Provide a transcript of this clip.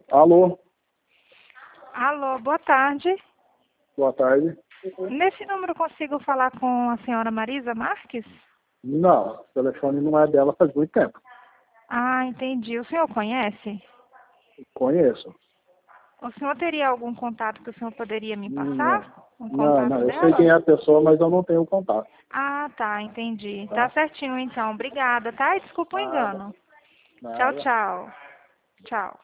Alô, Alô, boa tarde. boa tarde. Nesse número consigo falar com a senhora Marisa Marques? Não, o telefone não é dela faz muito tempo. Ah, entendi. O senhor conhece? Conheço. O senhor teria algum contato que o senhor poderia me Não, passar? Um não, contato eu sei dela? quem é a pessoa, mas eu não tenho contato, Ah, tá, entendi. Tá tá? certinho então. Obrigada, tá? E desculpa o Nada, engano. Tchau, nada. tchau. Tchau.